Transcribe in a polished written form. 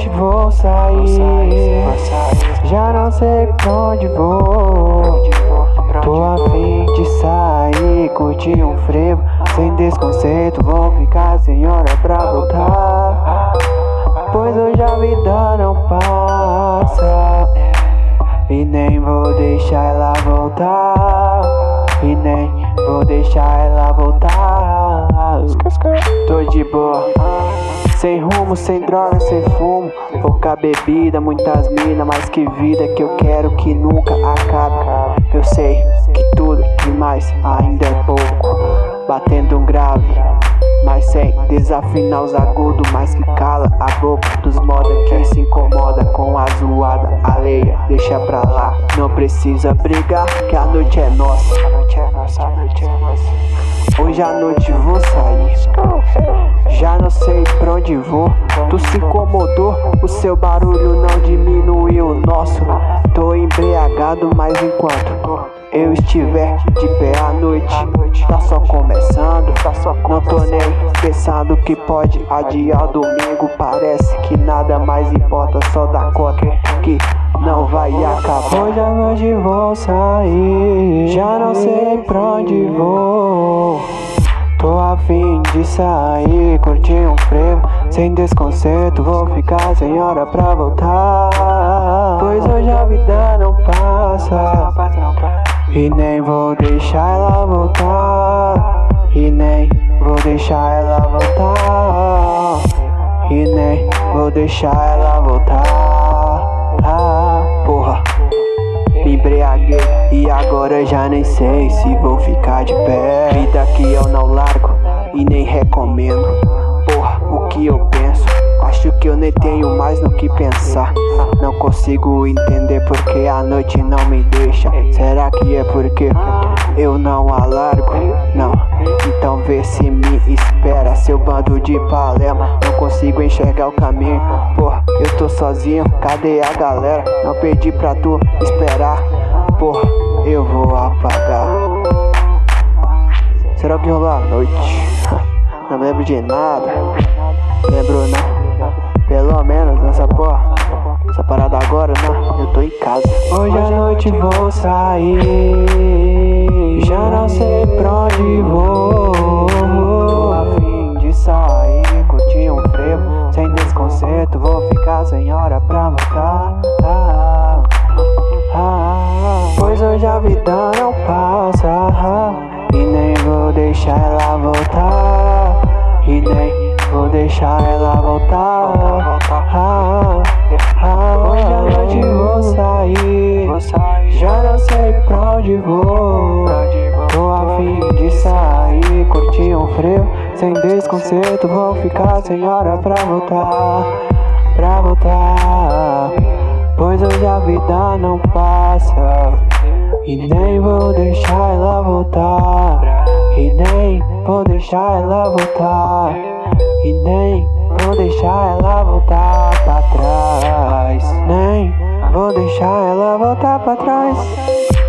noite vou sair, já não sei pra onde vou. Tô a fim de sair, curtir um frevo, sem desconceito. Vou ficar sem hora pra voltar, pois hoje a vida não passa. E nem vou deixar ela voltar, e nem vou deixar ela voltar. Tô de boa, sem rumo, sem droga, sem fumo. Pouca bebida, muitas minas, mais que vida que eu quero que nunca acabe. Eu sei que tudo demais ainda é pouco, batendo um grave, mas sem desafinar os agudos, mas que cala a boca dos moda que se incomoda com a zoada alheia. Deixa pra lá, não precisa brigar, que a noite é nossa. A noite é nossa, a noite é nossa. Hoje à noite vou sair, já não sei pra onde vou. Tu se incomodou, o seu barulho não diminuiu o nosso. Tô embriagado, mas enquanto eu estiver de pé à noite, tá só começando. Não tô nem pensando que pode adiar o domingo. Parece que nada mais importa, só dá conta que não vai acabar. Hoje à noite vou sair, já não sei pra onde vou. Tô a fim de sair, curtir um frevo, sem desconceito. Vou ficar sem hora pra voltar, pois hoje a vida não passa. E nem vou deixar ela voltar, e nem vou deixar ela voltar, e nem vou deixar ela voltar. Porra, me embriaguei e agora já nem sei se vou ficar de pé. Vida que eu não largo e nem recomendo. Porra, o que eu penso, acho que eu nem tenho mais no que pensar. Não consigo entender porque a noite não me deixa. Será que é porque eu não alargo? Não, então vê se me espera, seu bando de palema. Não consigo enxergar o caminho, porra, eu tô sozinho, cadê a galera? Não pedi pra tu esperar, porra, eu vou apagar. Será que rolou a noite? Não lembro de nada, lembro não, pelo menos nessa porra. Essa parada agora, não, eu tô em casa. Hoje à noite vou sair, já não sei pra onde vou. Tô a fim de sair, curtir um frevo, sem desconceito. Vou ficar sem hora pra voltar, pois hoje a vida não passa. E nem vou deixar ela voltar, e nem vou deixar ela voltar. Hoje à noite vou sair, já não sei pra onde vou. Tô a fim de sair, curtir um frevo, sem desconceito. Vou ficar sem hora pra voltar, pois hoje a vida não passa. E nem vou deixar ela voltar, e nem vou deixar ela voltar, e nem vou deixar ela voltar pra trás, nem vou deixar ela voltar pra trás.